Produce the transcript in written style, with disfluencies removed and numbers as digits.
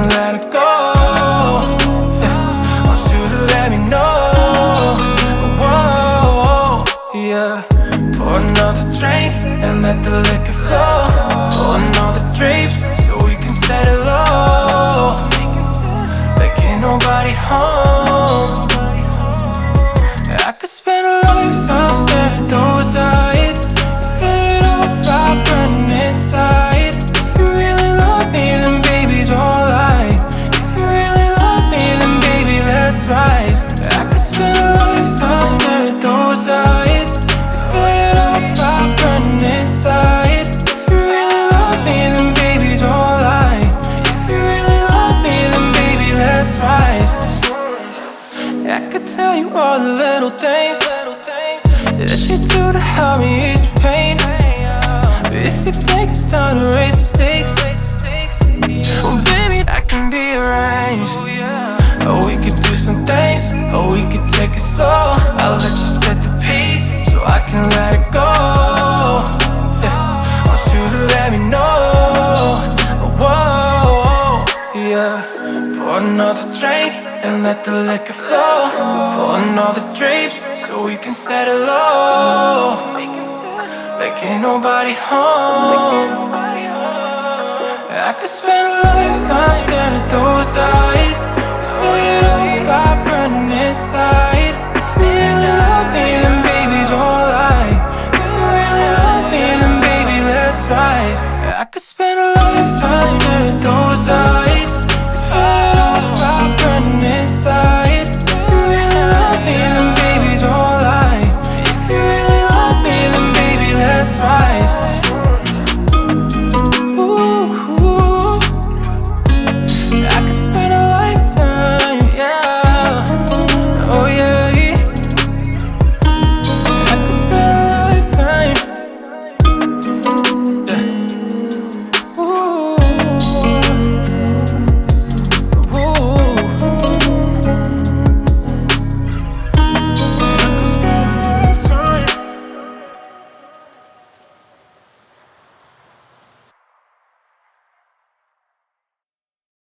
let it go. Yeah, want you to let me know. Whoa, yeah. Pour another drink and let the liquor flow. Pour another drapes so we can set it low. Like ain't nobody home. I could spend a lifetime staring those eyes and set it off, fire burning inside. If you really love me, then baby, don't lie. If you really love me, then baby, let's ride. I could spend a lifetime staring those eyes and set it off, fire burning inside. If you really love me, then baby, don't lie. If you really love me, then baby, let's ride. I could tell you all the little things that you do to help me ease the pain. But if you think it's time to raise the stakes, well baby, I can be arranged. Or we could do some things, or we could take it slow. I'll let you set the pace so I can let it go. Yeah, want you to let me know. Whoa, yeah. Pour another drink and let the liquor flow. Pour another drapes so we can set it low. Like ain't nobody home. I could spend a lifetime